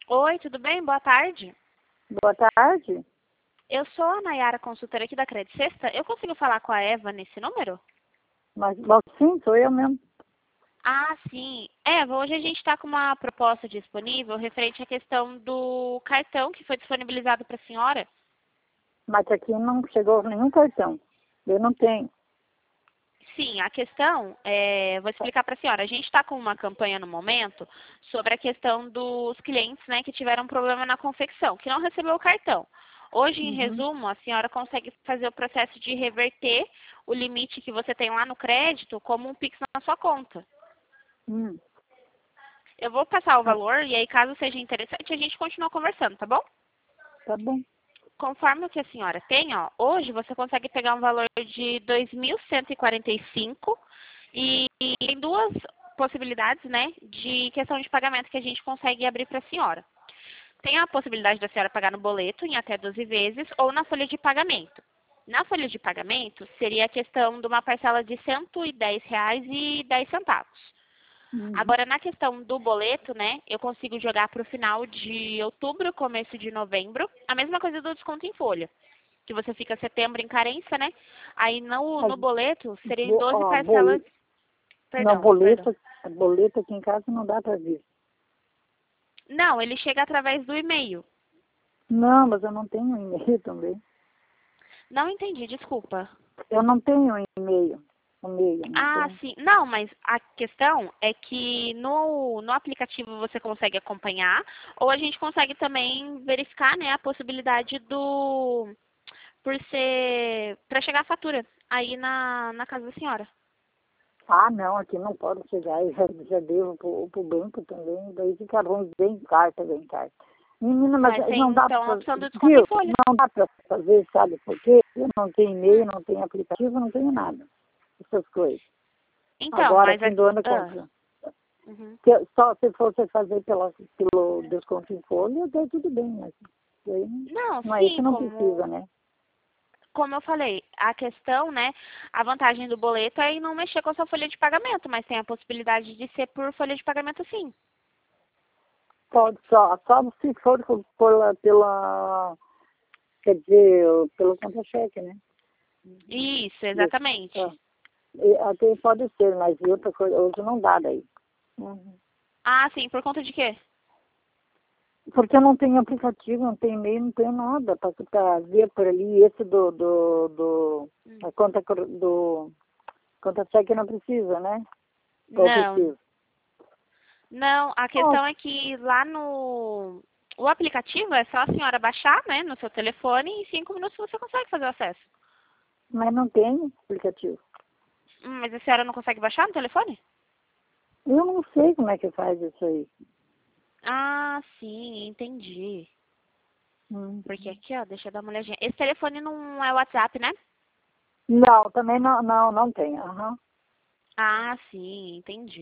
Oi, tudo bem? Boa tarde. Boa tarde. Eu sou a Nayara, consultora aqui da Credit Sexta. Eu consigo falar com a Eva nesse número? Mas, bom, sim, sou eu mesmo. Ah, sim. Eva, hoje a gente está com uma proposta disponível referente à questão do cartão que foi disponibilizado para a senhora. Mas aqui não chegou nenhum cartão. Eu não tenho. Sim, a questão, vou explicar para a senhora. A gente está com uma campanha no momento sobre a questão dos clientes, né, que tiveram problema na confecção, que não recebeu o cartão. Hoje, em Uhum. resumo, a senhora consegue fazer o processo de reverter o limite que você tem lá no crédito como um Pix na sua conta. Hum. Eu vou passar o Ah, valor e aí, caso seja interessante, a gente continua conversando, tá bom? tá bom. Conforme o que a senhora tem, ó, hoje você consegue pegar um valor de 2.145 e tem duas possibilidades, né, de questão de pagamento que a gente consegue abrir para a senhora. Tem a possibilidade da senhora pagar no boleto em até 12 vezes ou na folha de pagamento. Na folha de pagamento, seria a questão de uma parcela de R$ 110,10. Uhum. Agora, na questão do boleto, né, eu consigo jogar para o final de outubro, começo de novembro, a mesma coisa do desconto em folha, que você fica setembro em carência, né? Aí no Mas, boleto seria em 12 ó, parcelas, não, perdão. boleto aqui em casa não dá para ver. Não, ele chega através do e-mail. Não, mas eu não tenho e-mail também. Não entendi, desculpa. Eu não tenho e-mail. E-mail, não Ah, tenho. sim. Não, mas a questão é que no aplicativo você consegue acompanhar, ou a gente consegue também verificar, né, a possibilidade por ser, para chegar a fatura aí na casa da senhora. Ah, não, aqui não pode chegar. Eu já devo pro banco também. Daí fica ruim, vem carta, vem carta. Menina, mas Mas tem não dá então a para, opção do desconto em viu? folha. Não dá para fazer, sabe por quê? Eu não tenho e-mail, Hum. não tenho aplicativo, não tenho nada. Essas coisas. Então, Agora, mas fim do ano, ah, uhum. só se fosse fazer pelo desconto em folha, daí tudo bem, mas daí Não, não é isso que sim, não precisa, como né? como eu falei, a questão, né, a vantagem do boleto é em não mexer com a sua folha de pagamento, mas tem a possibilidade de ser por folha de pagamento sim. Pode só se for quer dizer, pelo contra-cheque, né? Isso, Isso. exatamente. Ah. E até pode ser, mas outra coisa, hoje não dá daí. Uhum. Ah, sim, por conta de quê? Porque eu não tenho aplicativo, não tenho e-mail, não tenho nada para ver por ali. Esse a conta do conta-cheque não precisa, né? Ou Não, precisa? não, a Oh, questão é que lá no o aplicativo é só a senhora baixar, né, no seu telefone e em 5 minutos você consegue fazer o acesso. mas não tem aplicativo. Mas a senhora não consegue baixar no telefone? Eu não sei como é que faz isso aí. Ah, sim, entendi. Hum. Porque aqui, ó, deixa eu dar uma olhadinha. Esse telefone não é WhatsApp, né? Não, também não tem. Aham. Ah, sim, entendi.